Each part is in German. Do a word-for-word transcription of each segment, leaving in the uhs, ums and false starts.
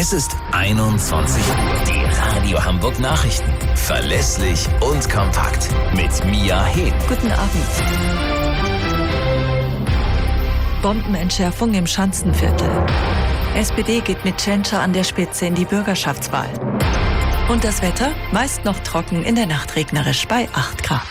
Es ist einundzwanzig Uhr. Die Radio Hamburg Nachrichten. Verlässlich und kompakt. Mit Mia Hehn. Guten Abend. Bombenentschärfung im Schanzenviertel. S P D geht mit Tschentscher an der Spitze in die Bürgerschaftswahl. Und das Wetter? Meist noch trocken, in der Nacht regnerisch bei acht Grad.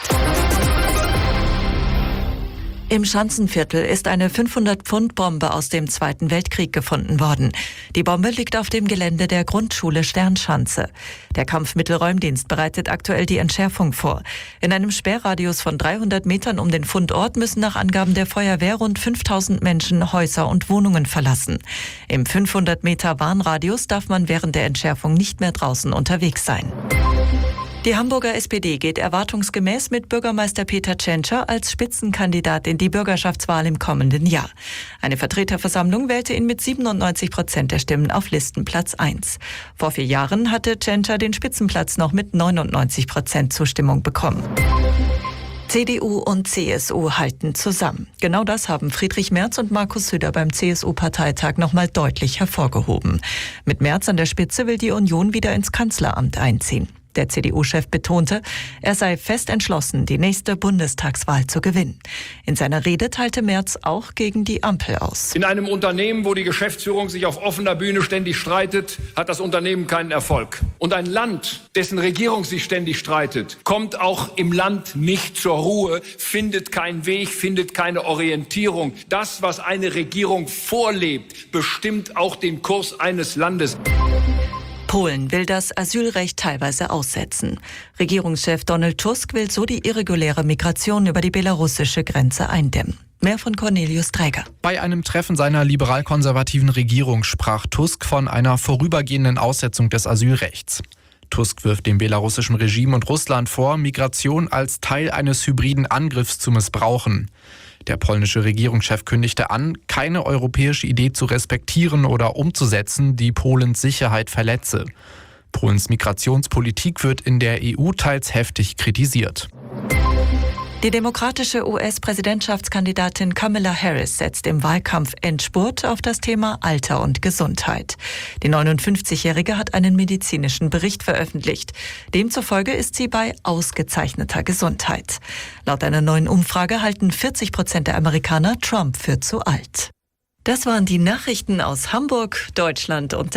Im Schanzenviertel ist eine fünfhundert-Pfund-Bombe aus dem Zweiten Weltkrieg gefunden worden. Die Bombe liegt auf dem Gelände der Grundschule Sternschanze. Der Kampfmittelräumdienst bereitet aktuell die Entschärfung vor. In einem Sperrradius von dreihundert Metern um den Fundort müssen nach Angaben der Feuerwehr rund fünftausend Menschen Häuser und Wohnungen verlassen. Im fünfhundert Meter Warnradius darf man während der Entschärfung nicht mehr draußen unterwegs sein. Die Hamburger S P D geht erwartungsgemäß mit Bürgermeister Peter Tschentscher als Spitzenkandidat in die Bürgerschaftswahl im kommenden Jahr. Eine Vertreterversammlung wählte ihn mit siebenundneunzig Prozent der Stimmen auf Listenplatz eins. Vor vier Jahren hatte Tschentscher den Spitzenplatz noch mit neunundneunzig Prozent Zustimmung bekommen. C D U und C S U halten zusammen. Genau das haben Friedrich Merz und Markus Söder beim C S U-Parteitag nochmal deutlich hervorgehoben. Mit Merz an der Spitze will die Union wieder ins Kanzleramt einziehen. Der C D U-Chef betonte, er sei fest entschlossen, die nächste Bundestagswahl zu gewinnen. In seiner Rede teilte Merz auch gegen die Ampel aus. In einem Unternehmen, wo die Geschäftsführung sich auf offener Bühne ständig streitet, hat das Unternehmen keinen Erfolg. Und ein Land, dessen Regierung sich ständig streitet, kommt auch im Land nicht zur Ruhe, findet keinen Weg, findet keine Orientierung. Das, was eine Regierung vorlebt, bestimmt auch den Kurs eines Landes. Polen will das Asylrecht teilweise aussetzen. Regierungschef Donald Tusk will so die irreguläre Migration über die belarussische Grenze eindämmen. Mehr von Cornelius Dräger. Bei einem Treffen seiner liberal-konservativen Regierung sprach Tusk von einer vorübergehenden Aussetzung des Asylrechts. Tusk wirft dem belarussischen Regime und Russland vor, Migration als Teil eines hybriden Angriffs zu missbrauchen. Der polnische Regierungschef kündigte an, keine europäische Idee zu respektieren oder umzusetzen, die Polens Sicherheit verletze. Polens Migrationspolitik wird in der E U teils heftig kritisiert. Die demokratische U S-Präsidentschaftskandidatin Kamala Harris setzt im Wahlkampf Endspurt auf das Thema Alter und Gesundheit. Die neunundfünfzigjährige hat einen medizinischen Bericht veröffentlicht. Demzufolge ist sie bei ausgezeichneter Gesundheit. Laut einer neuen Umfrage halten vierzig Prozent der Amerikaner Trump für zu alt. Das waren die Nachrichten aus Hamburg, Deutschland und der